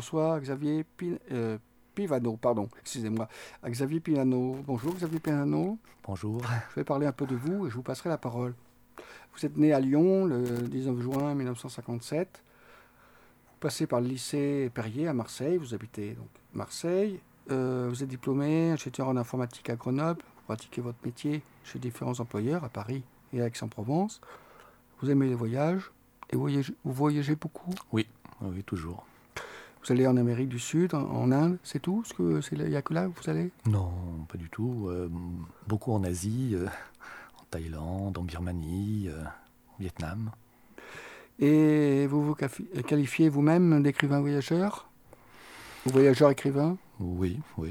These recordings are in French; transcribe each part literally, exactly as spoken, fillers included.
reçoit Xavier Pin- euh, Pivano, pardon, excusez-moi, à Xavier Pivano. Bonjour Xavier Pivano. Bonjour. Je vais parler un peu de vous et je vous passerai la parole. Vous êtes né à Lyon le dix-neuf juin mille neuf cent cinquante-sept. Vous passez par le lycée Perrier à Marseille. Vous habitez donc Marseille. Euh, vous êtes diplômé ingénieur en informatique à Grenoble. Vous pratiquez votre métier chez différents employeurs à Paris et à Aix-en-Provence. Vous aimez les voyages et vous voyagez, vous voyagez beaucoup. Oui, oui, toujours. Vous allez en Amérique du Sud, en, en Inde, c'est tout ce que c'est, il n'y a que là où vous allez? Non, pas du tout. Euh, beaucoup en Asie, euh, en Thaïlande, en Birmanie, euh, au Vietnam. Et vous vous quafi- qualifiez vous-même d'écrivain voyageur? Ou voyageur écrivain? Oui, oui.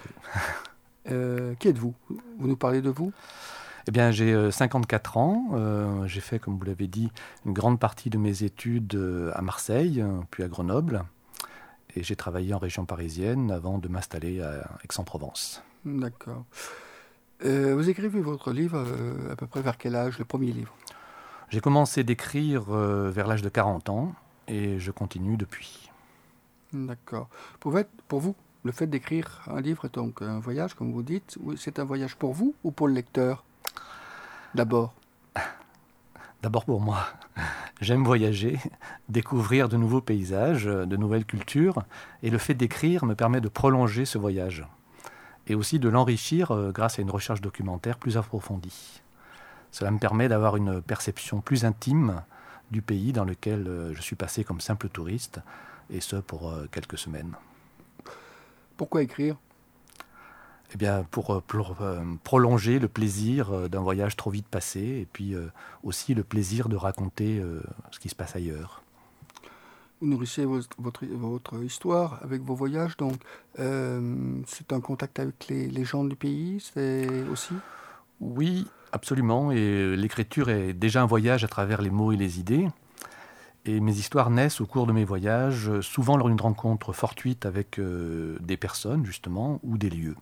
Euh, qui êtes-vous? Vous nous parlez de vous? Eh bien, j'ai euh, cinquante-quatre ans. Euh, j'ai fait, comme vous l'avez dit, une grande partie de mes études euh, à Marseille, euh, puis à Grenoble. Et j'ai travaillé en région parisienne avant de m'installer à Aix-en-Provence. D'accord. Euh, vous écrivez votre livre euh, à peu près vers quel âge, le premier livre? J'ai commencé d'écrire euh, vers l'âge de quarante ans et je continue depuis. D'accord. Pour, fait- pour vous, le fait d'écrire un livre est donc un voyage, comme vous dites. Oui, c'est un voyage pour vous ou pour le lecteur? D'abord. D'abord pour moi. J'aime voyager, découvrir de nouveaux paysages, de nouvelles cultures, et le fait d'écrire me permet de prolonger ce voyage, et aussi de l'enrichir euh, grâce à une recherche documentaire plus approfondie. Cela me permet d'avoir une perception plus intime du pays dans lequel euh, je suis passé comme simple touriste, et ce pour euh, quelques semaines. Pourquoi écrire? Eh bien, pour, euh, pour, euh, prolonger le plaisir euh, d'un voyage trop vite passé, et puis euh, aussi le plaisir de raconter euh, ce qui se passe ailleurs. Vous nourrissez vos- votre, votre histoire avec vos voyages, donc euh, c'est un contact avec les, les gens du pays, c'est aussi? Oui, absolument, et l'écriture est déjà un voyage à travers les mots et les idées. Et mes histoires naissent au cours de mes voyages, euh, souvent lors d'une rencontre fortuite avec euh, des personnes, justement, ou des lieux.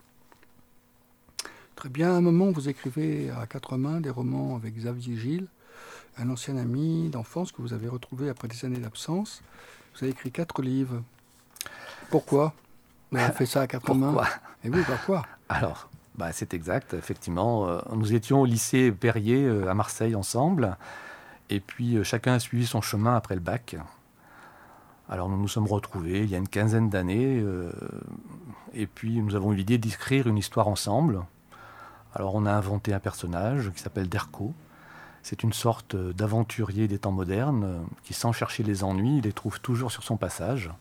Très bien. À un moment, vous écrivez à quatre mains des romans avec Xavier Gilles, un ancien ami d'enfance que vous avez retrouvé après des années d'absence. Vous avez écrit quatre livres. Pourquoi vous avez fait ça à quatre mains? Pourquoi? Et oui, pourquoi? Alors, bah, c'est exact, effectivement. Euh, nous étions au lycée Perrier euh, à Marseille ensemble, et puis euh, chacun a suivi son chemin après le bac. Alors nous nous sommes retrouvés il y a une quinzaine d'années, euh, et puis nous avons eu l'idée d'écrire une histoire ensemble. Alors on a inventé un personnage qui s'appelle Derko. C'est une sorte d'aventurier des temps modernes euh, qui, sans chercher les ennuis, les trouve toujours sur son passage.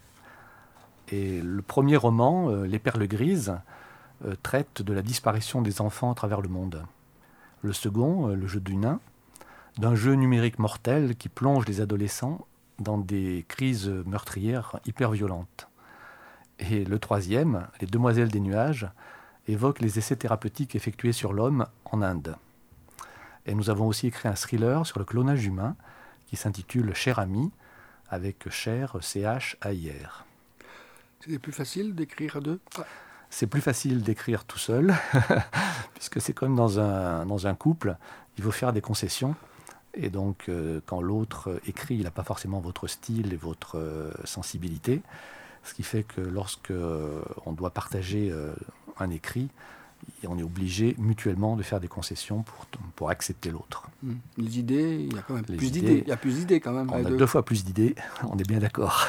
Et le premier roman, euh, Les Perles Grises, euh, traite de la disparition des enfants à travers le monde. Le second, euh, Le Jeu du nain, d'un jeu numérique mortel qui plonge les adolescents dans des crises meurtrières hyper violentes. Et le troisième, Les Demoiselles des nuages, évoque les essais thérapeutiques effectués sur l'homme en Inde. Et nous avons aussi écrit un thriller sur le clonage humain qui s'intitule Cher ami, avec Cher, C H A I R. C'était plus facile d'écrire à deux? C'est plus facile d'écrire tout seul, puisque c'est comme dans un, dans un couple, il faut faire des concessions. Et donc, euh, quand l'autre écrit, il n'a pas forcément votre style et votre euh, sensibilité. Ce qui fait que lorsque euh, on doit partager euh, un écrit, on est obligé mutuellement de faire des concessions pour, pour accepter l'autre. Hmm. Les idées, il y a quand même Les plus idées, d'idées. Il y a plus d'idées quand même. On à a deux. deux fois plus d'idées, on est bien d'accord.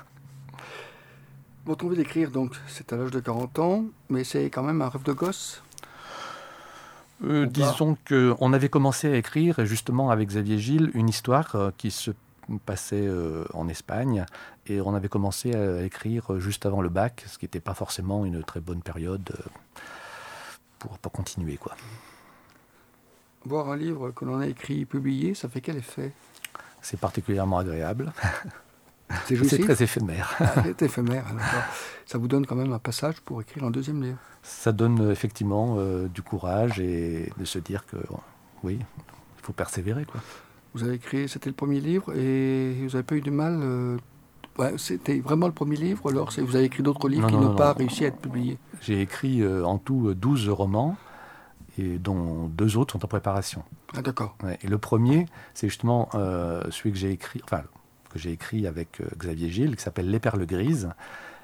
Votre envie d'écrire, donc, c'est à l'âge de quarante ans, mais c'est quand même un rêve de gosse. Euh, Ou pas. disons qu'on avait commencé à écrire, justement avec Xavier Gilles, une histoire euh, qui se passait euh, en Espagne, et on avait commencé à écrire juste avant le bac, ce qui n'était pas forcément une très bonne période euh, pour, pour continuer, quoi. Voir un livre que l'on a écrit, publié, ça fait quel effet? C'est particulièrement agréable. C'est C'est jouissif? très éphémère. Ah, c'est éphémère, hein, d'accord. Ça vous donne quand même un passage pour écrire un deuxième livre. Ça donne euh, effectivement euh, du courage et de se dire que, oui, il faut persévérer, quoi. Vous avez écrit, c'était le premier livre, et vous n'avez pas eu de mal euh, ouais, c'était vraiment le premier livre, alors c'est- vous avez écrit d'autres livres Non, qui non, n'ont non, pas non. réussi à être publiés. J'ai écrit euh, en tout douze romans, et dont deux autres sont en préparation. Ah d'accord. Ouais, et le premier, c'est justement euh, celui que j'ai écrit, enfin, que j'ai écrit avec euh, Xavier Gilles, qui s'appelle Les Perles Grises,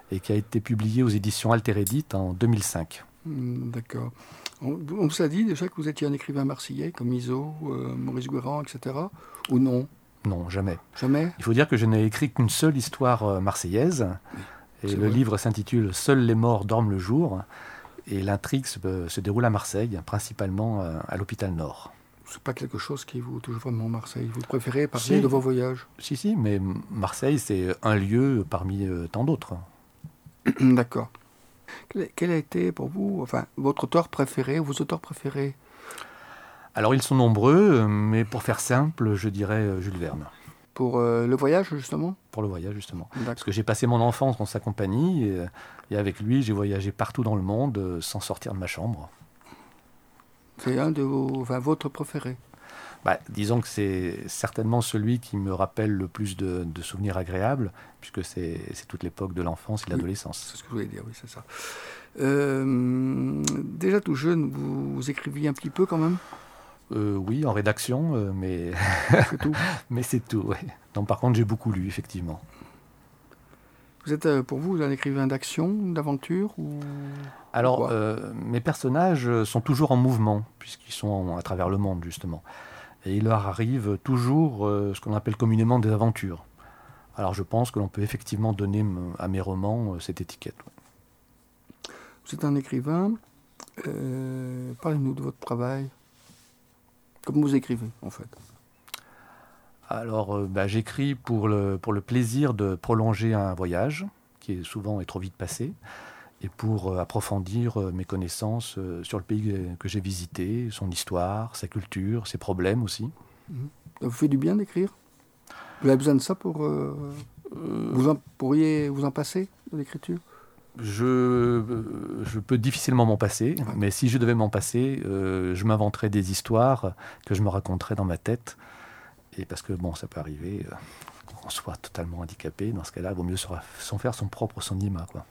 et qui a été publié aux éditions Alter Édite en deux mille cinq. Mmh, d'accord. On, on vous a dit déjà que vous étiez un écrivain marseillais comme Iso, euh, Maurice Guérin, et cetera. Ou non? Non, jamais. Jamais? Il faut dire que je n'ai écrit qu'une seule histoire euh, marseillaise. Oui, et le vrai. livre s'intitule « Seuls les morts dorment le jour ». Et l'intrigue se, se déroule à Marseille, principalement euh, à l'hôpital Nord. C'est pas quelque chose qui vous touche vraiment, Marseille. Vous préférez parler si. de vos voyages? Si, si, mais Marseille, c'est un lieu parmi euh, tant d'autres. D'accord. Quel a été pour vous, enfin, votre auteur préféré, vos auteurs préférés? Alors, ils sont nombreux, mais pour faire simple, je dirais Jules Verne. Pour euh, le voyage, justement? Pour le voyage, justement. Parce que j'ai passé mon enfance dans sa compagnie, et, et avec lui, j'ai voyagé partout dans le monde, sans sortir de ma chambre. C'est un de vos, enfin, votre préféré? Bah, disons que c'est certainement celui qui me rappelle le plus de, de souvenirs agréables, puisque c'est, c'est toute l'époque de l'enfance et de l'adolescence. Oui, c'est ce que je voulais dire, oui, c'est ça. Euh, déjà tout jeune, vous, vous écriviez un petit peu quand même? euh, Oui, en rédaction, euh, mais... c'est tout. Mais c'est tout, oui. Non, par contre, j'ai beaucoup lu, effectivement. Vous êtes, euh, pour vous, un écrivain d'action, d'aventure ou... Alors, ou euh, mes personnages sont toujours en mouvement, puisqu'ils sont à travers le monde, justement. Et il leur arrive toujours euh, ce qu'on appelle communément des aventures. Alors je pense que l'on peut effectivement donner à mes romans euh, cette étiquette. Ouais. Vous êtes un écrivain. Euh, parlez-nous de votre travail. Comment vous écrivez, en fait? Alors euh, bah, j'écris pour le, pour le plaisir de prolonger un voyage, qui est souvent est trop vite passé, et pour euh, approfondir euh, mes connaissances euh, sur le pays que j'ai visité, son histoire, sa culture, ses problèmes aussi. Mmh. Ça vous fait du bien d'écrire? Vous avez besoin de ça pour... Euh, euh, vous en, pourriez vous en passer de l'écriture? je, euh, je peux difficilement m'en passer, ouais. Mais si je devais m'en passer, euh, je m'inventerais des histoires que je me raconterais dans ma tête. Et parce que, bon, ça peut arriver euh, qu'on soit totalement handicapé. Dans ce cas-là, il vaut mieux s'en faire son propre cinéma, quoi.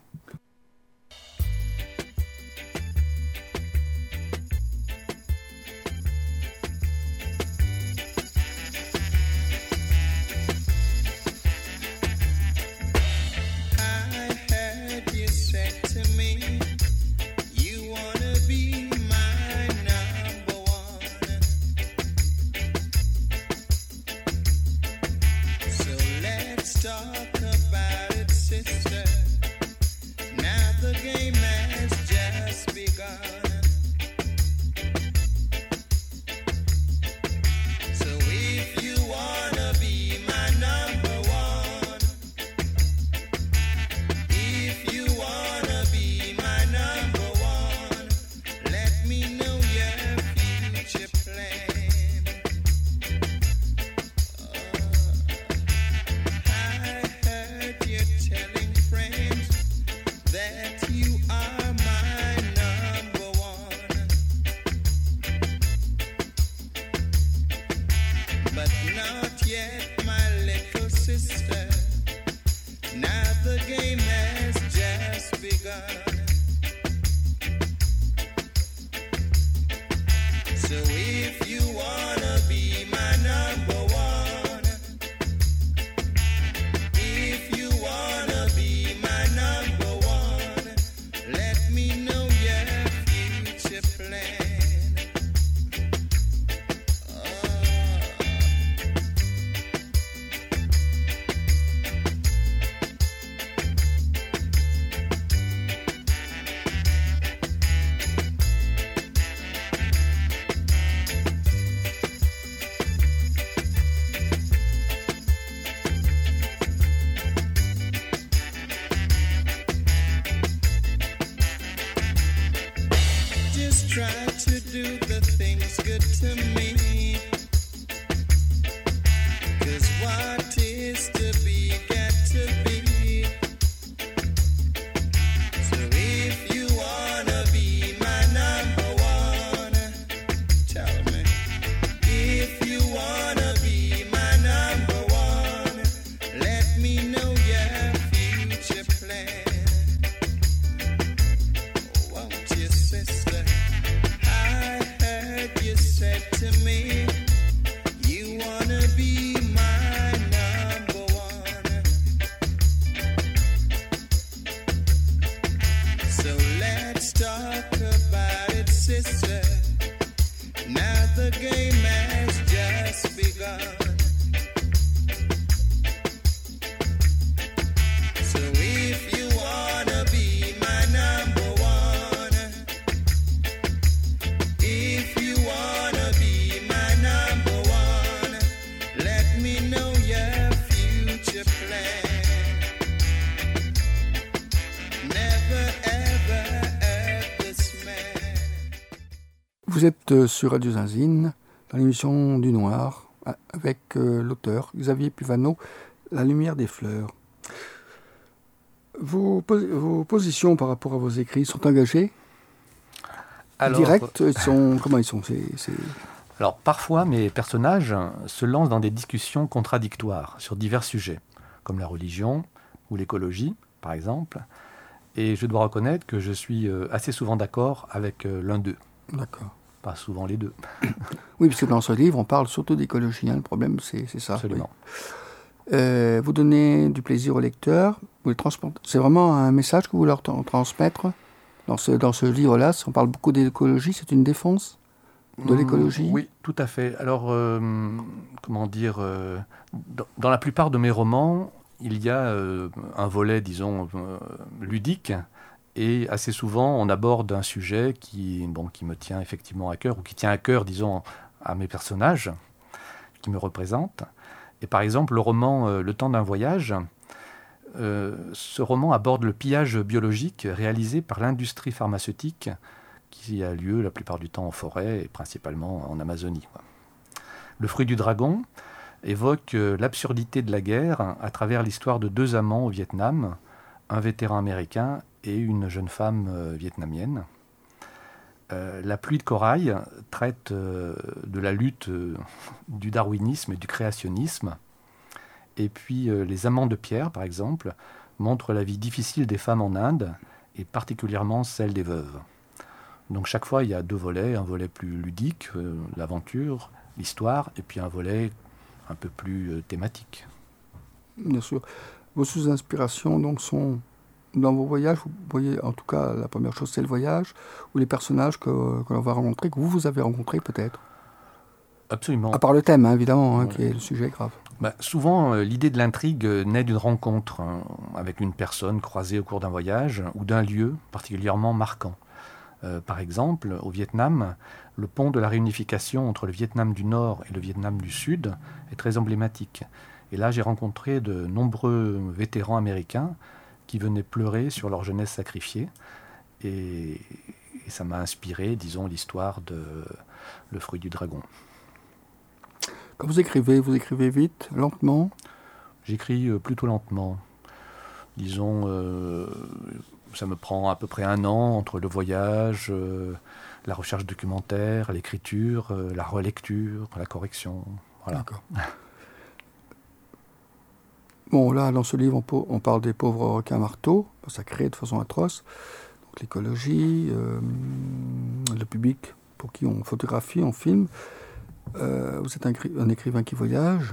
Vous êtes euh, sur Radio Zinzine, dans l'émission du Noir, avec euh, l'auteur Xavier Puvano, La lumière des fleurs. Vos, vos positions par rapport à vos écrits sont engagées? Alors, Directs, ils sont, comment ils sont c'est, c'est... Alors, parfois, mes personnages se lancent dans des discussions contradictoires sur divers sujets, comme la religion ou l'écologie, par exemple. Et je dois reconnaître que je suis assez souvent d'accord avec l'un d'eux. D'accord. Pas souvent les deux. Oui, parce que dans ce livre, on parle surtout d'écologie. Hein. Le problème, c'est, c'est ça. Absolument. Oui. Euh, vous donnez du plaisir aux lecteurs. Vous les transportez. C'est vraiment un message que vous leur t- transmettre dans ce, dans ce livre-là. On parle beaucoup d'écologie. C'est une défense de l'écologie? Oui, tout à fait. Alors, euh, comment dire, euh, dans, dans la plupart de mes romans, il y a euh, un volet, disons, euh, ludique, et assez souvent, on aborde un sujet qui, bon, qui me tient effectivement à cœur, ou qui tient à cœur, disons, à mes personnages, qui me représentent. Et par exemple, le roman euh, Le temps d'un voyage, euh, ce roman aborde le pillage biologique réalisé par l'industrie pharmaceutique, qui a lieu la plupart du temps en forêt et principalement en Amazonie. Le fruit du dragon évoque l'absurdité de la guerre à travers l'histoire de deux amants au Vietnam, un vétéran américain et une jeune femme vietnamienne. Euh, la pluie de corail traite euh, de la lutte euh, du darwinisme et du créationnisme. Et puis euh, Les amants de pierre, par exemple, montrent la vie difficile des femmes en Inde et particulièrement celle des veuves. Donc chaque fois, il y a deux volets, un volet plus ludique, euh, l'aventure, l'histoire, et puis un volet un peu plus euh, thématique. Bien sûr. Vos sous-inspirations donc, sont dans vos voyages. Vous voyez, en tout cas, la première chose, c'est le voyage, ou les personnages que, que l'on va rencontrer, que vous, vous avez rencontrés peut-être. Absolument. À part le thème, hein, évidemment, hein, Ouais. qui est le sujet grave. Bah, souvent, euh, l'idée de l'intrigue euh, naît d'une rencontre hein, avec une personne croisée au cours d'un voyage ou d'un lieu particulièrement marquant. Euh, par exemple, au Vietnam, le pont de la réunification entre le Vietnam du Nord et le Vietnam du Sud est très emblématique. Et là, j'ai rencontré de nombreux vétérans américains qui venaient pleurer sur leur jeunesse sacrifiée. Et, et ça m'a inspiré, disons, l'histoire de Le fruit du dragon. Quand vous écrivez, vous écrivez vite, lentement? J'écris euh, plutôt lentement. Disons, euh, ça me prend à peu près un an entre le voyage, euh, la recherche documentaire, l'écriture, euh, la relecture, la correction. Voilà. D'accord. Bon, là, dans ce livre, on, po- on parle des pauvres requins marteaux, massacrés de façon atroce. Donc, l'écologie, euh, le public pour qui on photographie, on filme. Euh, vous êtes un, gri- un écrivain qui voyage.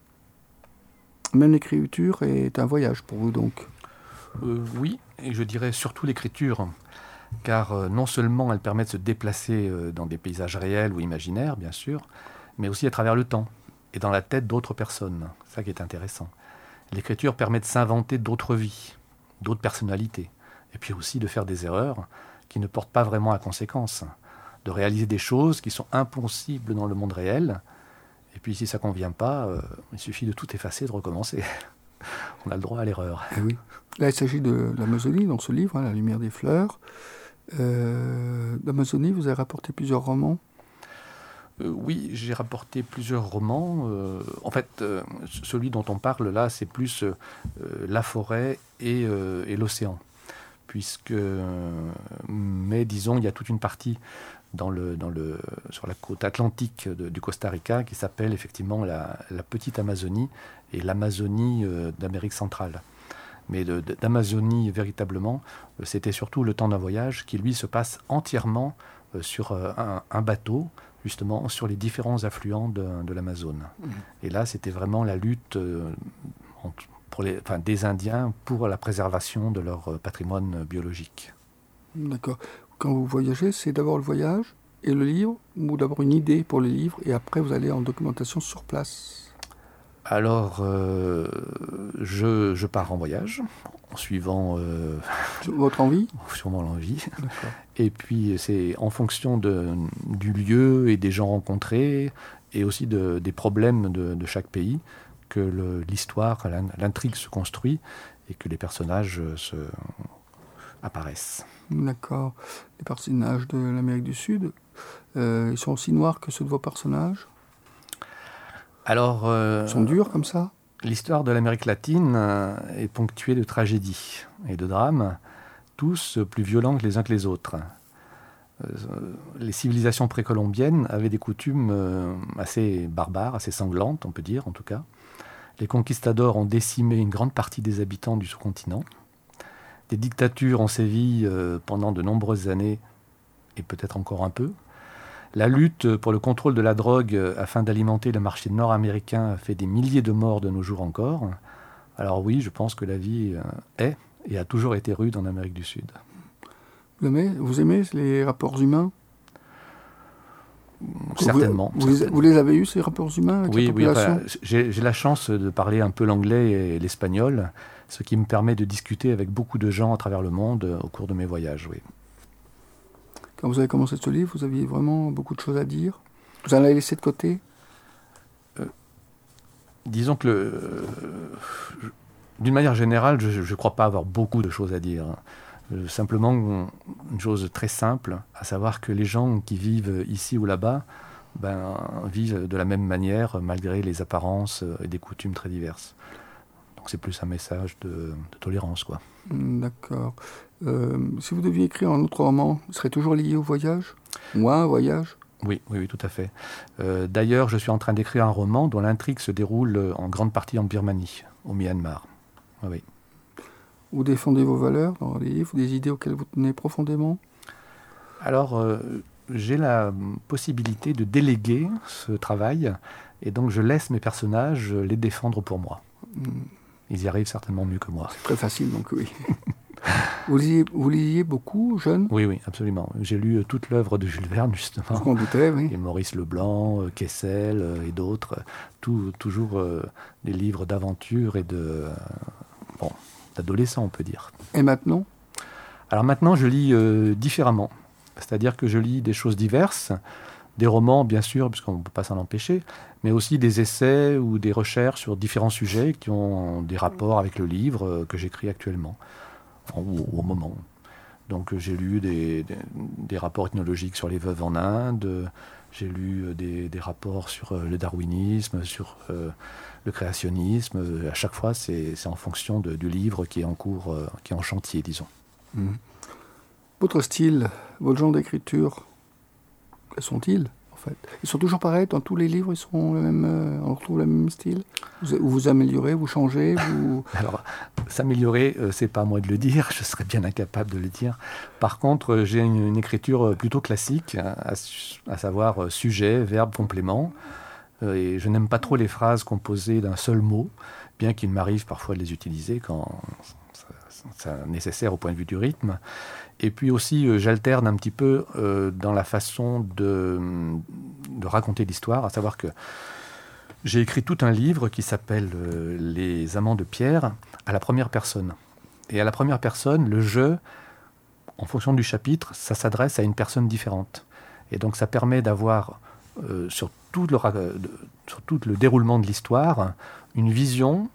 Même l'écriture est un voyage pour vous, donc. Euh, oui, et je dirais surtout l'écriture, car euh, non seulement elle permet de se déplacer euh, dans des paysages réels ou imaginaires, bien sûr, mais aussi à travers le temps et dans la tête d'autres personnes. C'est ça qui est intéressant. L'écriture permet de s'inventer d'autres vies, d'autres personnalités, et puis aussi de faire des erreurs qui ne portent pas vraiment à conséquence, de réaliser des choses qui sont impossibles dans le monde réel, et puis si ça ne convient pas, euh, il suffit de tout effacer, de recommencer. On a le droit à l'erreur. Eh oui. Là, il s'agit de l'Amazonie, dans ce livre, hein, La lumière des fleurs. Euh, L'Amazonie, vous avez rapporté plusieurs romans. Euh, oui, j'ai rapporté plusieurs romans. Euh, en fait, euh, celui dont on parle là, c'est plus euh, la forêt et, euh, et l'océan. Puisque, euh, mais disons, il y a toute une partie dans le, dans le, sur la côte atlantique de- du Costa Rica qui s'appelle effectivement la, la Petite Amazonie et l'Amazonie euh, d'Amérique centrale. Mais de- de- d'Amazonie, véritablement, euh, c'était surtout Le temps d'un voyage qui, lui, se passe entièrement euh, sur euh, un, un bateau, justement, sur les différents affluents de, de l'Amazone. Mmh. Et là, c'était vraiment la lutte euh, entre- pour les, enfin, des Indiens pour la préservation de leur euh, patrimoine biologique. D'accord. Quand vous voyagez, c'est d'abord le voyage et le livre, ou d'abord une idée pour le livre, et après vous allez en documentation sur place? Alors, euh, je, je pars en voyage, en suivant, euh, Votre envie? suivant l'envie. D'accord. Et puis, c'est en fonction de, du lieu et des gens rencontrés, et aussi de, des problèmes de, de chaque pays, que le- l'histoire, l'in- l'intrigue se construit, et que les personnages se, apparaissent. D'accord. Les personnages de l'Amérique du Sud, euh, ils sont aussi noirs que ceux de vos personnages? Alors, euh, Ils sont durs comme ça? L'histoire de l'Amérique latine euh, est ponctuée de tragédies et de drames, tous plus violents que les uns que les autres. Euh, les civilisations précolombiennes avaient des coutumes euh, assez barbares, assez sanglantes, on peut dire en tout cas. Les conquistadors ont décimé une grande partie des habitants du sous-continent. Des dictatures ont sévi euh, pendant de nombreuses années, et peut-être encore un peu. La lutte pour le contrôle de la drogue euh, afin d'alimenter le marché nord-américain a fait des milliers de morts de nos jours encore. Alors oui, je pense que la vie euh, est et a toujours été rude en Amérique du Sud. Vous aimez, vous aimez les rapports humains? Certainement. Vous, vous, certainement. vous les avez eus, ces rapports humains avec Oui, la oui. population? Enfin, j'ai, j'ai la chance de parler un peu l'anglais et l'espagnol, ce qui me permet de discuter avec beaucoup de gens à travers le monde euh, au cours de mes voyages, oui. Quand vous avez commencé ce livre, vous aviez vraiment beaucoup de choses à dire? Vous en avez laissé de côté? euh, Disons que, le, euh, d'une manière générale, je ne crois pas avoir beaucoup de choses à dire. Euh, simplement, une chose très simple, à savoir que les gens qui vivent ici ou là-bas ben, vivent de la même manière, malgré les apparences et des coutumes très diverses. Donc c'est plus un message de, de tolérance, quoi. D'accord. Euh, si vous deviez écrire un autre roman, il serait toujours lié au voyage? Ou à un voyage? Oui, oui, oui, tout à fait. Euh, d'ailleurs, je suis en train d'écrire un roman dont l'intrigue se déroule en grande partie en Birmanie, au Myanmar. Ah, oui. Vous défendez vos valeurs dans les livres, des idées auxquelles vous tenez profondément? Alors, euh, j'ai la possibilité de déléguer ce travail, et donc je laisse mes personnages les défendre pour moi. Mmh. Ils y arrivent certainement mieux que moi. C'est très facile, donc oui. Vous lisiez, vous lisiez beaucoup, jeune? Oui, oui, absolument. J'ai lu toute l'œuvre de Jules Verne, justement. Je m'en doutais, oui. Et Maurice Leblanc, euh, Kessel euh, et d'autres. Tout, toujours euh, des livres d'aventure et de... Euh, bon, d'adolescents, on peut dire. Et maintenant? Alors maintenant, je lis euh, différemment. C'est-à-dire que je lis des choses diverses, des romans, bien sûr, puisqu'on ne peut pas s'en empêcher, mais aussi des essais ou des recherches sur différents sujets qui ont des rapports avec le livre euh, que j'écris actuellement, ou au moment. Donc j'ai lu des, des, des rapports ethnologiques sur les veuves en Inde, j'ai lu des, des rapports sur le darwinisme, sur euh, le créationnisme. À chaque fois, c'est, c'est en fonction de, du livre qui est en cours, euh, qui est en chantier, disons. Mmh. Votre style, votre genre d'écriture, quels sont-ils, en fait? Ils sont toujours pareils dans tous les livres, ils sont le même, euh, on retrouve le même style? Vous vous améliorez, vous changez, vous... Alors, s'améliorer, euh, c'est pas à moi de le dire, je serais bien incapable de le dire. Par contre, euh, j'ai une, une écriture plutôt classique, à, à savoir euh, sujet, verbe, complément. Euh, et je n'aime pas trop les phrases composées d'un seul mot, bien qu'il m'arrive parfois de les utiliser quand c'est nécessaire au point de vue du rythme. Et puis aussi, euh, j'alterne un petit peu euh, dans la façon de, de raconter l'histoire, à savoir que j'ai écrit tout un livre qui s'appelle euh, « Les amants de Pierre » à la première personne. Et à la première personne, le jeu, en fonction du chapitre, ça s'adresse à une personne différente. Et donc ça permet d'avoir, euh, sur, tout le, euh, sur tout le déroulement de l'histoire, une vision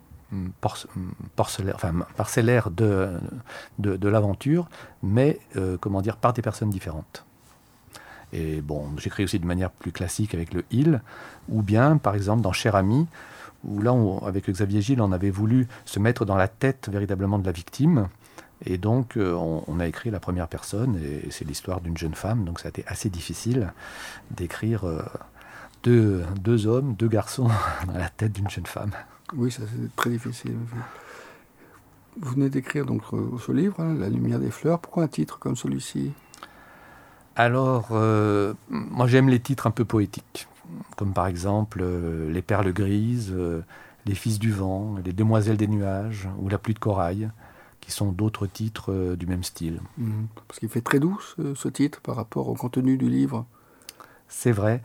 Parcellaire, enfin, parcellaire de, de, de l'aventure, mais euh, comment dire, par des personnes différentes. Et bon, j'écris aussi de manière plus classique avec le « il », ou bien, par exemple, dans « Cher ami », où là, on, avec Xavier Gilles, on avait voulu se mettre dans la tête véritablement de la victime, et donc euh, on, on a écrit la première personne, et c'est l'histoire d'une jeune femme, donc ça a été assez difficile d'écrire euh, deux, deux hommes, deux garçons dans la tête d'une jeune femme. Oui, ça c'est très difficile. Vous venez d'écrire donc ce livre, hein, La lumière des fleurs. Pourquoi un titre comme celui-ci? Alors, euh, moi j'aime les titres un peu poétiques, comme par exemple euh, Les perles grises, euh, Les fils du vent, Les demoiselles des nuages ou La pluie de corail, qui sont d'autres titres euh, du même style. Mmh. Parce qu'il fait très doux ce, ce titre par rapport au contenu du livre. C'est vrai,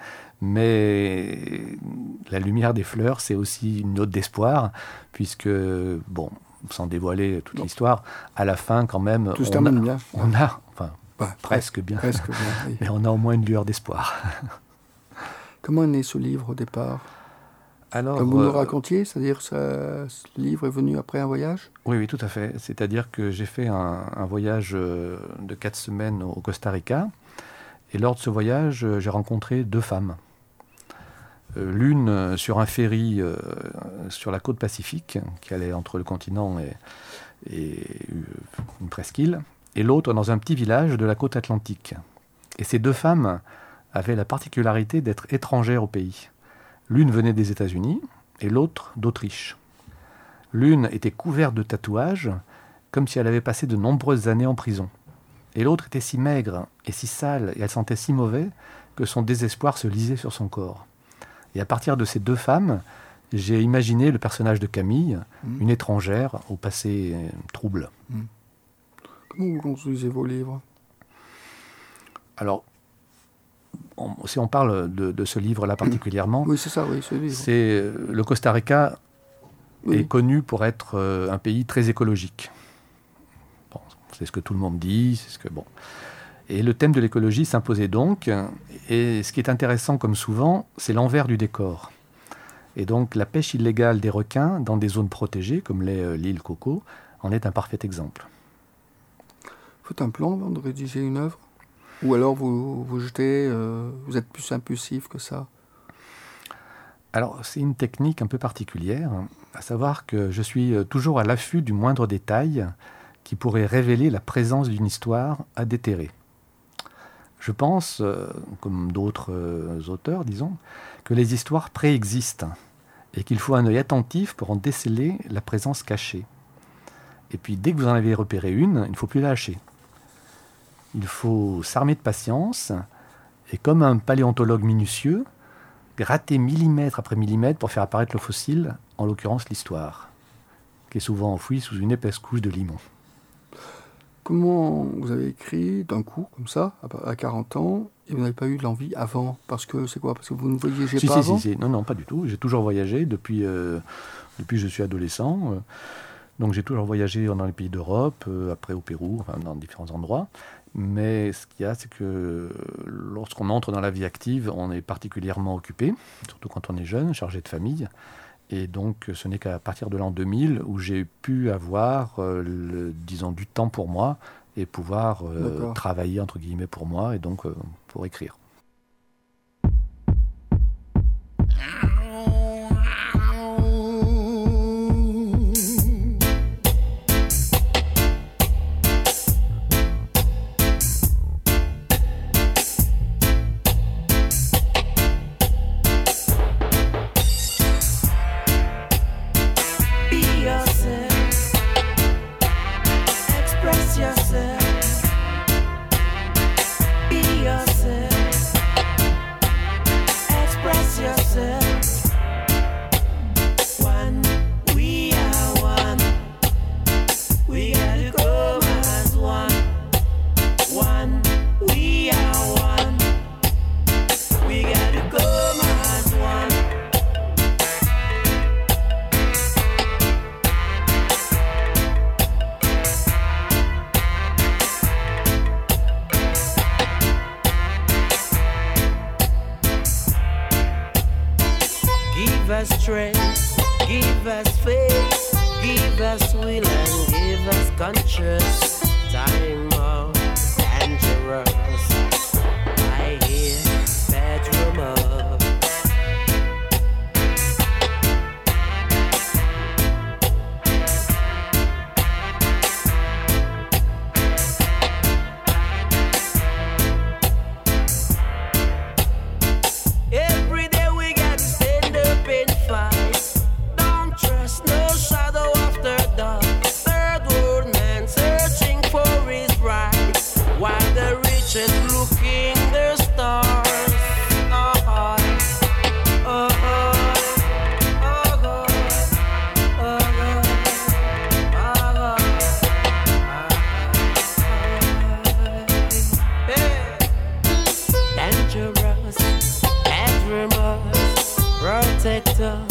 mais La lumière des fleurs, c'est aussi une note d'espoir, puisque, bon, sans dévoiler toute non. l'histoire, à la fin, quand même, Tout se on, termine a, bien. on a, enfin, bah, presque bien, presque bien oui. Mais on a au moins une lueur d'espoir. Comment est né ce livre au départ? Alors, Comme vous nous euh, racontiez, c'est-à-dire que ça- ce livre est venu après un voyage? Oui, oui, tout à fait. C'est-à-dire que j'ai fait un, un voyage euh, de quatre semaines au Costa Rica. Et lors de ce voyage, euh, j'ai rencontré deux femmes. Euh, L'une euh, sur un ferry euh, sur la côte Pacifique, qui allait entre le continent et, et euh, une presqu'île, et l'autre dans un petit village de la côte Atlantique. Et ces deux femmes avaient la particularité d'être étrangères au pays. L'une venait des États-Unis et l'autre d'Autriche. L'une était couverte de tatouages, comme si elle avait passé de nombreuses années en prison. Et l'autre était si maigre et si sale, et elle sentait si mauvais, que son désespoir se lisait sur son corps. Et à partir de ces deux femmes, j'ai imaginé le personnage de Camille, Mmh. une étrangère au passé euh, trouble. Comment vous construisez vos livres? Alors, on- si on parle de, de ce livre-là particulièrement, Oui, c'est ça, oui, ce livre. c'est euh, le Costa Rica Oui. est connu pour être euh, un pays très écologique. Bon, c'est ce que tout le monde dit, c'est ce que bon. Et le thème de l'écologie s'imposait donc. Et ce qui est intéressant, comme souvent, c'est l'envers du décor. Et donc, la pêche illégale des requins dans des zones protégées, comme l'est euh, l'île Coco, en est un parfait exemple. Faites un plan avant de rédiger une œuvre? Ou alors vous vous jetez, euh, vous êtes plus impulsif que ça? Alors, c'est une technique un peu particulière, à savoir que je suis euh, toujours à l'affût du moindre détail qui pourrait révéler la présence d'une histoire à déterrer. Je pense, euh, comme d'autres euh, auteurs, disons, que les histoires préexistent et qu'il faut un œil attentif pour en déceler la présence cachée. Et puis, dès que vous en avez repéré une, il ne faut plus la lâcher. Il faut s'armer de patience et, comme un paléontologue minutieux, gratter millimètre après millimètre pour faire apparaître le fossile, en l'occurrence l'histoire, qui est souvent enfouie sous une épaisse couche de limon. Comment vous avez écrit d'un coup, comme ça, à à quarante ans, et vous n'avez pas eu l'envie avant? Parce que c'est quoi? Parce que vous ne voyagez Si, pas si, avant? si, si. Non, non, pas du tout. J'ai toujours voyagé depuis, euh, depuis que je suis adolescent. Euh, donc j'ai toujours voyagé dans les pays d'Europe, euh, après au Pérou, enfin, dans différents endroits. Mais ce qu'il y a, c'est que lorsqu'on entre dans la vie active, on est particulièrement occupé, surtout quand on est jeune, chargé de famille. Et donc, ce n'est qu'à partir de l'an deux mille où j'ai pu avoir, euh, le, disons, du temps pour moi et pouvoir euh, D'accord. travailler, entre guillemets, pour moi et donc euh, pour écrire. Be yourself. Express yourself. Be yourself. Express yourself. One, we are one. We gotta come as one. One, we are one. We gotta come as one. Give us strength, give us faith, give us will and give us conscience. Time of dangerous. I hear bedroom of. Every day we gotta stand up and fight. Don't trust no shadow after dark. Third world man searching for his right, while the rich is looking the stars. Oh, oh, oh, oh, oh, oh, oh, oh. Hey. Dangerous, admirous, protector.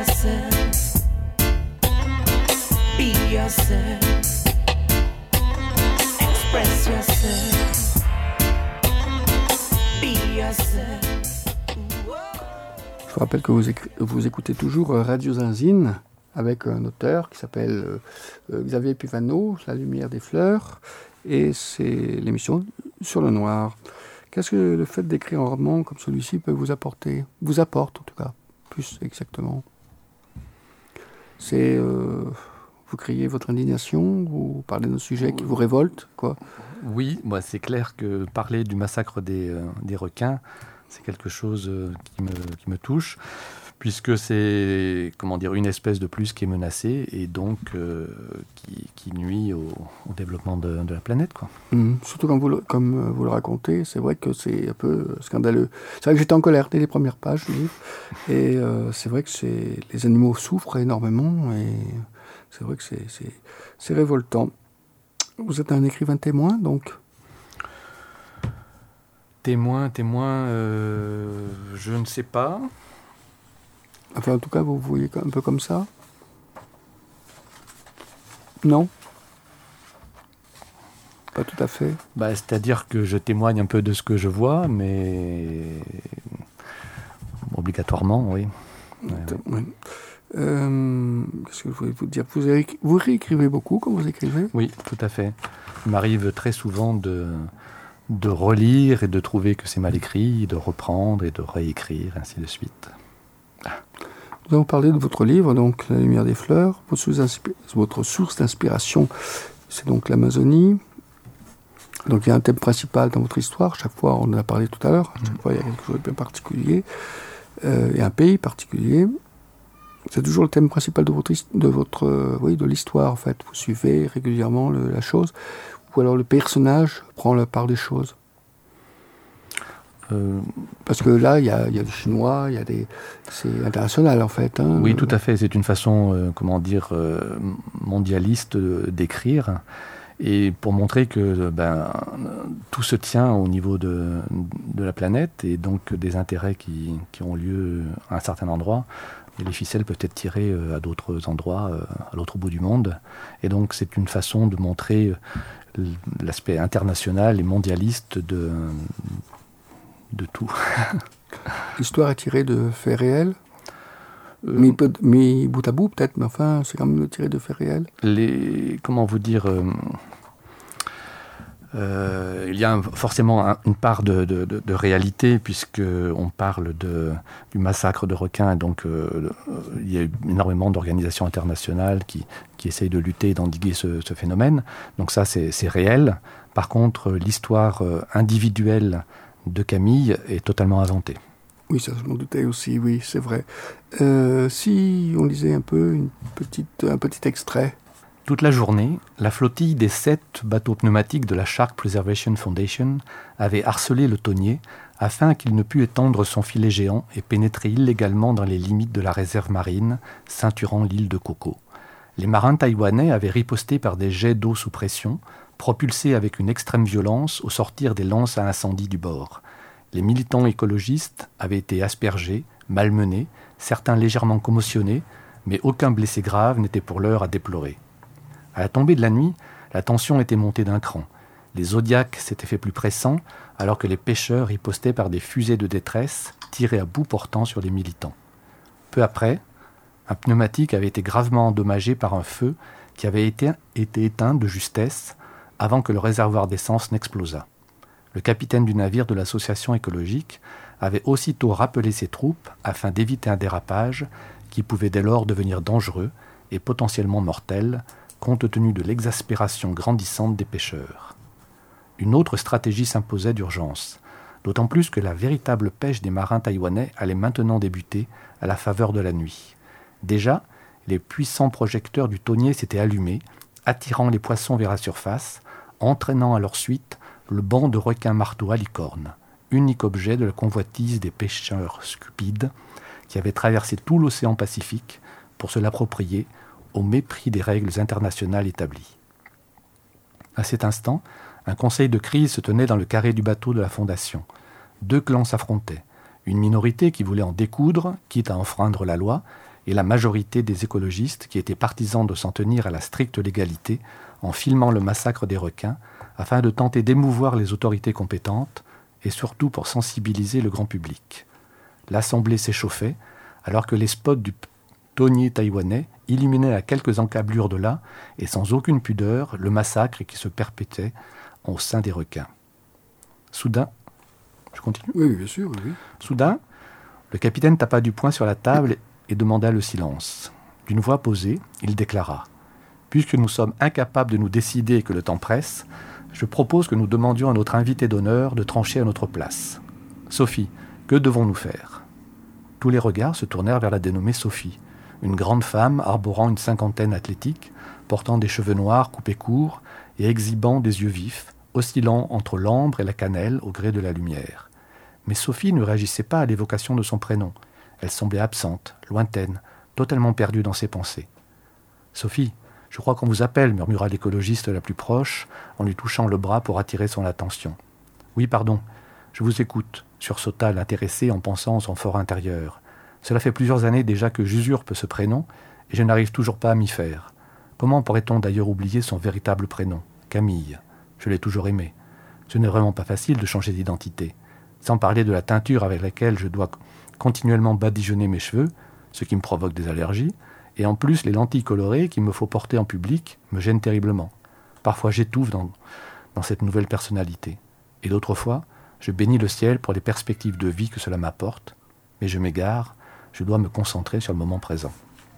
yourself. Be yourself. Express yourself. Be yourself. Je vous rappelle que vous, éc- vous écoutez toujours Radio Zinzine avec un auteur qui s'appelle euh, Xavier Pivano, La lumière des fleurs, et c'est l'émission Sur le noir. Qu'est-ce que le fait d'écrire un roman comme celui-ci peut vous apporter ? Vous apporte en tout cas, plus exactement. C'est... Euh, vous criez votre indignation, vous parlez d'un sujet qui vous révolte, quoi. Oui, moi, c'est clair que parler du massacre des, euh, des requins, c'est quelque chose euh, qui, me, qui me touche, puisque c'est, comment dire, une espèce de plus qui est menacée et donc euh, qui, qui nuit au, au développement de, de la planète, quoi. Mmh. Surtout comme vous, le, comme vous le racontez, c'est vrai que c'est un peu scandaleux. C'est vrai que j'étais en colère dès les premières pages du livre, et euh, c'est vrai que c'est, les animaux souffrent énormément, et c'est vrai que c'est, c'est, c'est révoltant. Vous êtes un écrivain témoin, donc ? Témoin, témoin, euh, je ne sais pas. Enfin, en tout cas, vous vous voyez un peu comme ça ? Non ? Pas tout à fait. Bah, c'est-à-dire que je témoigne un peu de ce que je vois, mais obligatoirement, oui. Ouais, ouais. Oui. Euh, qu'est-ce que je voulais vous dire ? Vous, avez, vous réécrivez beaucoup quand vous écrivez ? Oui, tout à fait. Il m'arrive très souvent de, de relire et de trouver que c'est mal écrit, de reprendre et de réécrire, ainsi de suite. Nous allons parler de votre livre, donc La lumière des fleurs. Votre source, votre source d'inspiration, c'est donc l'Amazonie. Donc il y a un thème principal dans votre histoire. Chaque fois, on en a parlé tout à l'heure. Chaque fois, il y a quelque chose de bien particulier. Euh, et un pays particulier. C'est toujours le thème principal de votre, de votre, euh, oui, de l'histoire en fait. Vous suivez régulièrement le, la chose, ou alors le personnage prend la part des choses. Euh... Parce que là, il y a, y a du chinois, il y a des, c'est international en fait. Hein. Oui, tout à fait. C'est une façon, euh, comment dire, euh, mondialiste d'écrire. Et pour montrer que ben, tout se tient au niveau de, de la planète et donc des intérêts qui, qui ont lieu à un certain endroit. Et les ficelles peuvent être tirées à d'autres endroits, à l'autre bout du monde. Et donc c'est une façon de montrer l'aspect international et mondialiste de, de tout. L'histoire est tirée de faits réels ? Euh, mis, mis bout à bout peut-être, mais enfin c'est quand même tiré de faits réels. Les, comment vous dire euh, euh, il y a un, forcément un, une part de, de, de, de réalité puisqu'on parle de, du massacre de requins, donc euh, il y a énormément d'organisations internationales qui, qui essayent de lutter et d'endiguer ce, ce phénomène, donc ça c'est, c'est réel. Par contre l'histoire individuelle de Camille est totalement inventée. Oui, ça je m'en doutais aussi, oui, c'est vrai. Euh, si on lisait un peu une petite, un petit extrait. Toute la journée, la flottille des sept bateaux pneumatiques de la Shark Preservation Foundation avait harcelé le tonnier afin qu'il ne pût étendre son filet géant et pénétrer illégalement dans les limites de la réserve marine, ceinturant l'île de Coco. Les marins taïwanais avaient riposté par des jets d'eau sous pression, propulsés avec une extrême violence au sortir des lances à incendie du bord. Les militants écologistes avaient été aspergés, malmenés, certains légèrement commotionnés, mais aucun blessé grave n'était pour l'heure à déplorer. À la tombée de la nuit, la tension était montée d'un cran. Les zodiacs s'étaient fait plus pressants, alors que les pêcheurs ripostaient par des fusées de détresse tirées à bout portant sur les militants. Peu après, un pneumatique avait été gravement endommagé par un feu qui avait été, été éteint de justesse avant que le réservoir d'essence n'explosât. Le capitaine du navire de l'association écologique avait aussitôt rappelé ses troupes afin d'éviter un dérapage qui pouvait dès lors devenir dangereux et potentiellement mortel, compte tenu de l'exaspération grandissante des pêcheurs. Une autre stratégie s'imposait d'urgence, d'autant plus que la véritable pêche des marins taïwanais allait maintenant débuter à la faveur de la nuit. Déjà, les puissants projecteurs du tonnier s'étaient allumés, attirant les poissons vers la surface, entraînant à leur suite le banc de requins marteaux à licorne, unique objet de la convoitise des pêcheurs stupides qui avaient traversé tout l'océan Pacifique pour se l'approprier au mépris des règles internationales établies. À cet instant, un conseil de crise se tenait dans le carré du bateau de la Fondation. Deux clans s'affrontaient, une minorité qui voulait en découdre, quitte à enfreindre la loi, et la majorité des écologistes qui étaient partisans de s'en tenir à la stricte légalité en filmant le massacre des requins afin de tenter d'émouvoir les autorités compétentes et surtout pour sensibiliser le grand public. L'Assemblée s'échauffait alors que les spots du tonnier taïwanais illuminaient à quelques encablures de là et sans aucune pudeur le massacre qui se perpétrait au sein des requins. Soudain, je continue ? Oui, bien sûr, oui. Soudain, le capitaine tapa du poing sur la table et demanda le silence. D'une voix posée, il déclara « Puisque nous sommes incapables de nous décider et que le temps presse, je propose que nous demandions à notre invité d'honneur de trancher à notre place. Sophie, que devons-nous faire ?» Tous les regards se tournèrent vers la dénommée Sophie, une grande femme arborant une cinquantaine athlétique, portant des cheveux noirs coupés courts et exhibant des yeux vifs, oscillant entre l'ambre et la cannelle au gré de la lumière. Mais Sophie ne réagissait pas à l'évocation de son prénom. Elle semblait absente, lointaine, totalement perdue dans ses pensées. « Sophie, je crois qu'on vous appelle, » murmura l'écologiste la plus proche, en lui touchant le bras pour attirer son attention. « Oui, pardon, je vous écoute », sursauta l'intéressé en pensant à son fort intérieur. « Cela fait plusieurs années déjà que j'usurpe ce prénom, et je n'arrive toujours pas à m'y faire. Comment pourrait-on d'ailleurs oublier son véritable prénom, Camille ? Je l'ai toujours aimé. Ce n'est vraiment pas facile de changer d'identité. Sans parler de la teinture avec laquelle je dois continuellement badigeonner mes cheveux, ce qui me provoque des allergies, et en plus les lentilles colorées qu'il me faut porter en public me gênent terriblement. Parfois j'étouffe dans, dans cette nouvelle personnalité. Et d'autres fois, je bénis le ciel pour les perspectives de vie que cela m'apporte, mais je m'égare, je dois me concentrer sur le moment présent.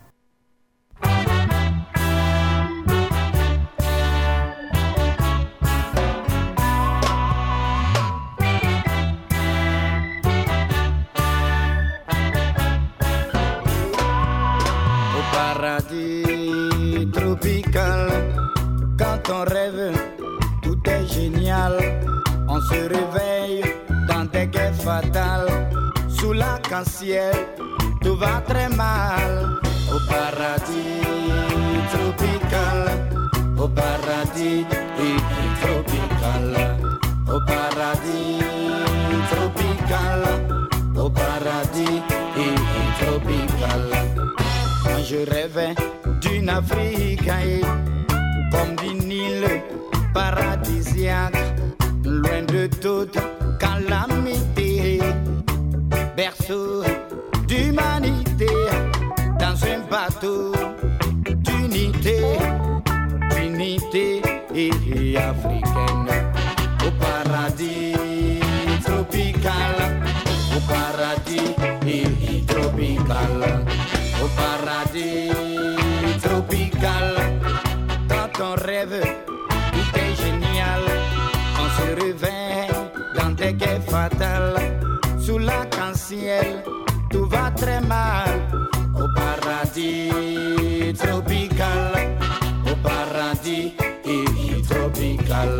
Paradis tropical, quand on rêve, tout est génial. On se réveille dans des guerres fatales. Sous l'arc-en-ciel, tout va très mal. Au paradis tropical, au paradis tropical, au paradis tropical, au paradis tropical. Je rêvais d'une Afrique comme d'une île paradisiaque, loin de toute calamité, berceau d'humanité, dans un bateau d'unité, d'unité et africaine. Au paradis tropical, au paradis tropical. Au paradis tropical, quand on rêve, tout est génial. On se réveille dans des guerres fatales. Sous l'arc-en-ciel, tout va très mal. Au paradis tropical, au paradis tropical.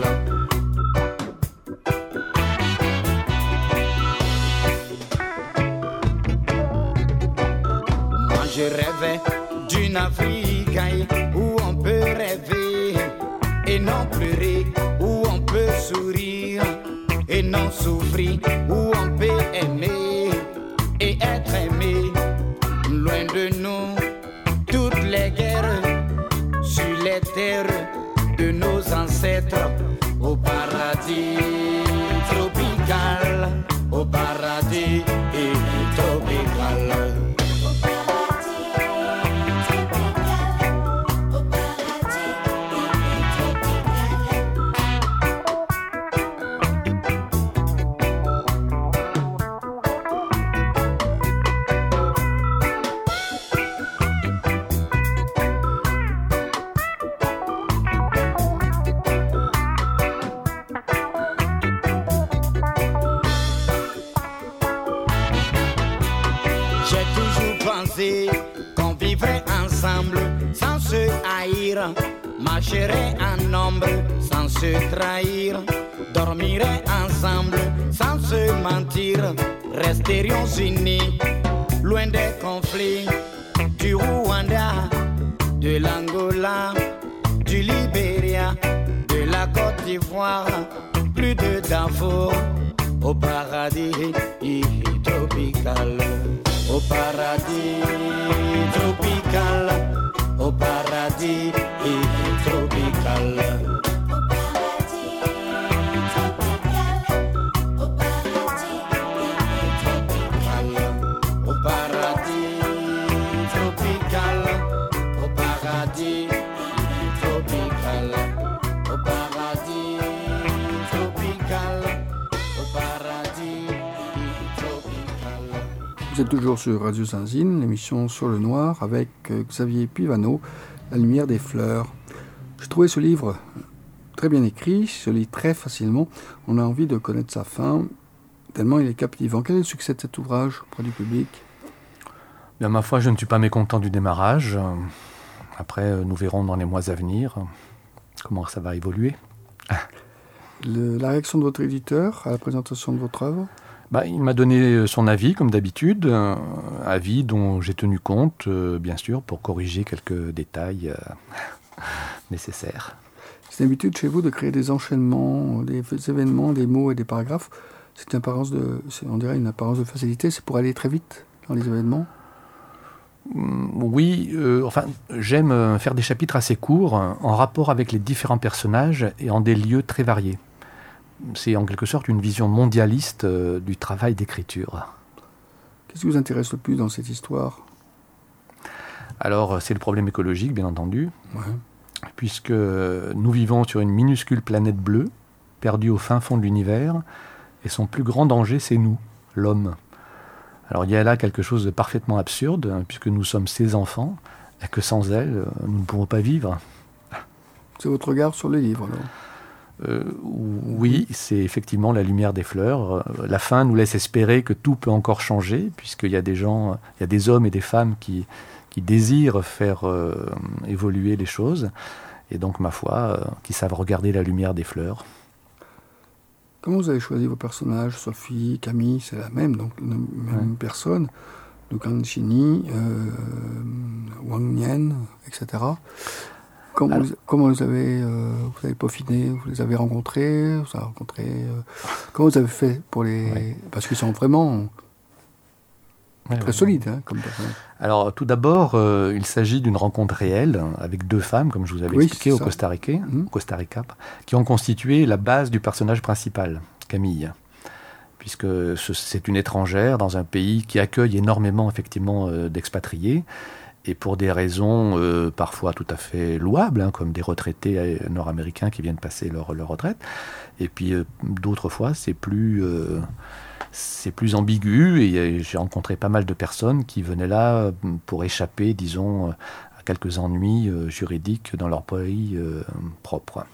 Je rêvais d'une Afrique où on peut rêver et non pleurer, où on peut sourire et non souffrir, où on peut aimer et être aimé. Loin de nous, toutes les guerres sur les terres de nos ancêtres. Au paradis tropical, au paradis tropical. Qu'on vivrait ensemble sans se haïr, marcherait en nombre sans se trahir, dormirait ensemble sans se mentir, resterions unis, loin des conflits, du Rwanda, de l'Angola, du Libéria, de la Côte d'Ivoire, plus de Darfour, au paradis tropical. au paradis tropical, au paradis tropical. Vous êtes toujours sur Radio Zinzine, l'émission Sur le Noir, avec Xavier Pivano, La lumière des fleurs. J'ai trouvé ce livre très bien écrit, se lit très facilement. On a envie de connaître sa fin, tellement il est captivant. Quel est le succès de cet ouvrage auprès du public ? Bien, ma foi, je ne suis pas mécontent du démarrage. Après, nous verrons dans les mois à venir comment ça va évoluer. Le, la réaction de votre éditeur à la présentation de votre œuvre ? Bah, il m'a donné son avis, comme d'habitude, un avis dont j'ai tenu compte, euh, bien sûr, pour corriger quelques détails euh, nécessaires. C'est l'habitude chez vous de créer des enchaînements, des événements, des mots et des paragraphes. C'est une apparence de, c'est, on dirait une apparence de facilité, c'est pour aller très vite dans les événements ? Oui, euh, enfin, j'aime faire des chapitres assez courts, en rapport avec les différents personnages et en des lieux très variés. C'est en quelque sorte une vision mondialiste euh, du travail d'écriture. Qu'est-ce qui vous intéresse le plus dans cette histoire ? Alors, c'est le problème écologique, bien entendu, ouais. puisque nous vivons sur une minuscule planète bleue, perdue au fin fond de l'univers, et son plus grand danger, c'est nous, l'homme. Alors, il y a là quelque chose de parfaitement absurde, hein, puisque nous sommes ses enfants, et que sans elle, nous ne pourrons pas vivre. C'est votre regard sur le livre, alors ? Euh, oui, c'est effectivement la lumière des fleurs. La fin nous laisse espérer que tout peut encore changer, puisqu'il y a des gens, il y a des hommes et des femmes qui, qui désirent faire euh, évoluer les choses, et donc, ma foi, euh, qui savent regarder la lumière des fleurs. Comment vous avez choisi vos personnages ? Sophie, Camille, c'est la même, donc une même ouais. personne. Donc Anchini, euh, Wang Nian, et cetera. Comment, Alors, vous, comment vous, avez, euh, vous avez peaufiné, vous les avez rencontrés, vous avez rencontré, euh, comment vous avez fait pour les... Ouais. Parce qu'ils sont vraiment ouais, très ouais, solides, ouais. Hein, comme personne. Alors, tout d'abord, euh, il s'agit d'une rencontre réelle avec deux femmes, comme je vous avais oui, expliqué, au Costa Rica, mmh. Costa Rica, qui ont constitué la base du personnage principal, Camille. Puisque c'est une étrangère dans un pays qui accueille énormément, effectivement, euh, d'expatriés, et pour des raisons euh, parfois tout à fait louables, hein, comme des retraités nord-américains qui viennent passer leur, leur retraite. Et puis euh, d'autres fois, c'est plus, euh, c'est plus ambigu, et euh, j'ai rencontré pas mal de personnes qui venaient là pour échapper, disons, à quelques ennuis euh, juridiques dans leur pays euh, propre.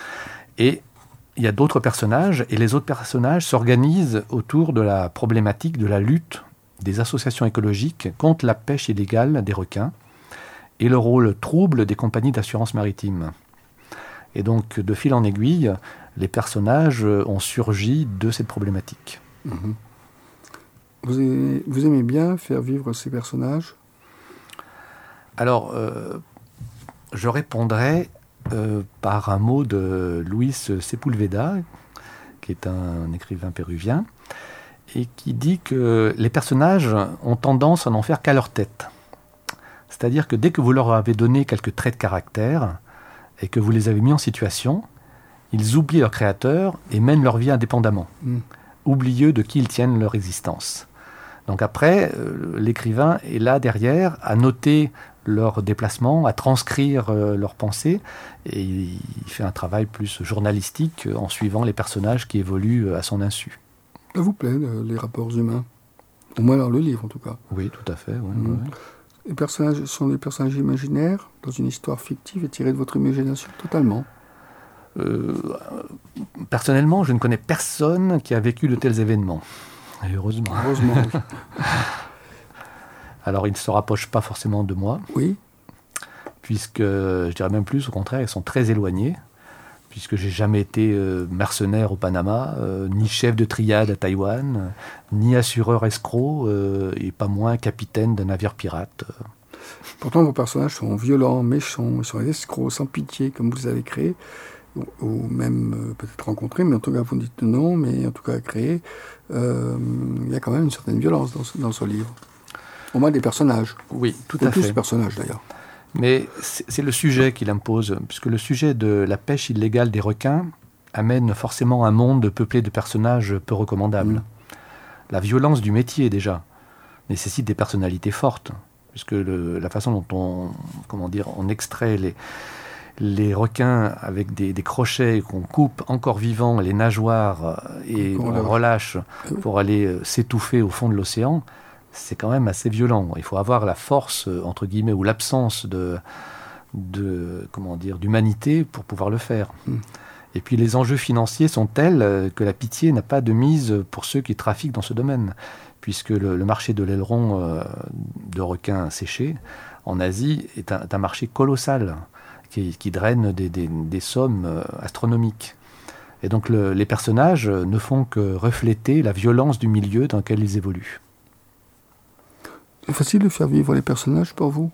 Et il y a d'autres personnages, et les autres personnages s'organisent autour de la problématique de la lutte des associations écologiques contre la pêche illégale des requins et le rôle trouble des compagnies d'assurance maritime. Et donc, de fil en aiguille, les personnages ont surgi de cette problématique. Mmh. Vous, aimez, vous aimez bien faire vivre ces personnages ? Alors, euh, je répondrai euh, par un mot de Luis Sepulveda, qui est un écrivain péruvien, et qui dit que les personnages ont tendance à n'en faire qu'à leur tête. C'est-à-dire que dès que vous leur avez donné quelques traits de caractère et que vous les avez mis en situation, ils oublient leur créateur et mènent leur vie indépendamment, mmh. oublieux de qui ils tiennent leur existence. Donc après, euh, l'écrivain est là derrière à noter leurs déplacements, à transcrire euh, leurs pensées, et il fait un travail plus journalistique en suivant les personnages qui évoluent à son insu. Ça vous plaît, les rapports humains ? Au moins alors le livre, en tout cas. Oui, tout à fait. Ouais, mmh. ouais. Les personnages sont des personnages imaginaires, dans une histoire fictive et tirée de votre imagination totalement. euh, Personnellement, je ne connais personne qui a vécu de tels événements. Et heureusement. Heureusement, oui. Alors, ils ne se rapprochent pas forcément de moi. Oui. Puisque, je dirais même plus, au contraire, ils sont très éloignés. Puisque j'ai jamais été euh, mercenaire au Panama, euh, ni chef de triade à Taïwan, euh, ni assureur escroc, euh, et pas moins capitaine d'un navire pirate. Pourtant, vos personnages sont violents, méchants, ils sont des escrocs, sans pitié, comme vous les avez créés, ou, ou même euh, peut-être rencontrés, mais en tout cas, vous dites non, mais en tout cas créés. Euh, il y a quand même une certaine violence dans ce, dans ce livre. Au moins des personnages. Oui, tout Ou à tous fait. les personnages d'ailleurs. Mais c'est c'est le sujet qui l'impose, puisque le sujet de la pêche illégale des requins amène forcément un monde peuplé de personnages peu recommandables. Mm. La violence du métier, déjà, nécessite des personnalités fortes, puisque le- la façon dont on, comment dire, on extrait les, les requins avec des, des crochets, qu'on coupe encore vivants les nageoires euh, et Qu'on on relâche. relâche Oui. pour aller euh, s'étouffer au fond de l'océan, c'est quand même assez violent. Il faut avoir la force, euh, entre guillemets, ou l'absence de, de comment dire, d'humanité pour pouvoir le faire. Mm. Et puis les enjeux financiers sont tels euh, que la pitié n'a pas de mise pour ceux qui trafiquent dans ce domaine, puisque le, le marché de l'aileron euh, de requins séchés en Asie est un, est un marché colossal qui, qui draine des, des- des sommes euh, astronomiques. Et donc le- les personnages euh, ne font que refléter la violence du milieu dans lequel ils évoluent. C'est facile de faire vivre les personnages pour vous?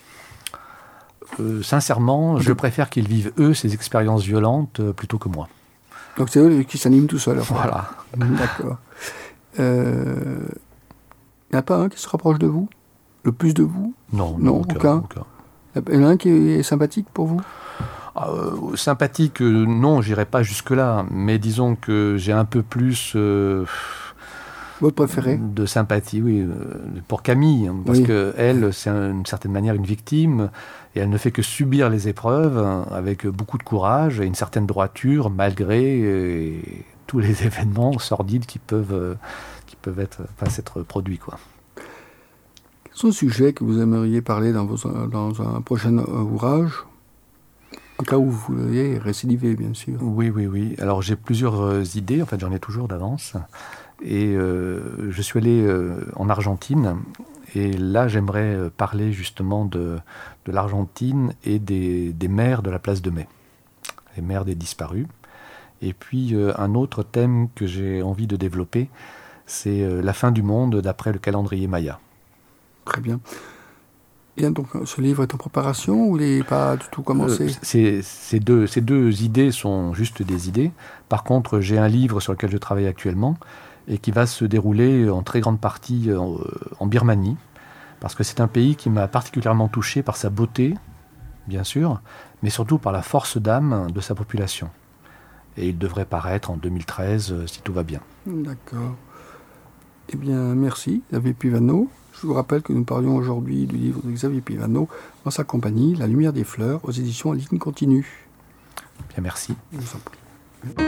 Euh, sincèrement, je préfère qu'ils vivent eux ces expériences violentes euh, plutôt que moi. Donc c'est eux qui s'animent tout seuls. enfin. Voilà. D'accord. Euh, Il n'y en a pas un qui se rapproche de vous? Le plus de vous? Non, Non, aucun. aucun. Il y en a un qui est sympathique pour vous? Ah, euh, sympathique, euh, non, j'irai pas jusque-là. Mais disons que j'ai un peu plus euh, Votre préféré? de sympathie, oui, euh, pour Camille, hein, parce Oui. que elle, c'est un- d'une certaine manière une victime, et elle ne fait que subir les épreuves hein, avec beaucoup de courage et une certaine droiture, malgré euh, tous les événements sordides qui peuvent, euh, qui peuvent être, enfin, s'être produits, quoi. Quels sont les sujets que vous aimeriez parler dans, vos, dans un prochain euh, ouvrage? En cas où vous vouliez récidiver, bien sûr. Oui, oui, oui. Alors j'ai plusieurs euh, idées, en fait j'en ai toujours d'avance. Et euh, je suis allé euh, en Argentine, et là j'aimerais euh, parler justement de, de l'Argentine et des, des mères de la place de Mai, les mères des disparus. Et puis euh, un autre thème que j'ai envie de développer, c'est euh, la fin du monde d'après le calendrier Maya. Très bien. Et donc, ce livre est en préparation ou il n'est pas du tout commencé? Euh, ces, ces deux, ces deux idées sont juste des idées. Par contre, j'ai un livre sur lequel je travaille actuellement et qui va se dérouler en très grande partie en, en Birmanie, parce que c'est un pays qui m'a particulièrement touché par sa beauté, bien sûr, mais surtout par la force d'âme de sa population. Et il devrait paraître en deux mille treize, euh, si tout va bien. D'accord. Eh bien, merci, Xavier Pivano. Je vous rappelle que nous parlions aujourd'hui du livre de Xavier Pivano dans sa compagnie, La Lumière des Fleurs, aux éditions Ligne Continue. Bien, merci. Je vous en prie.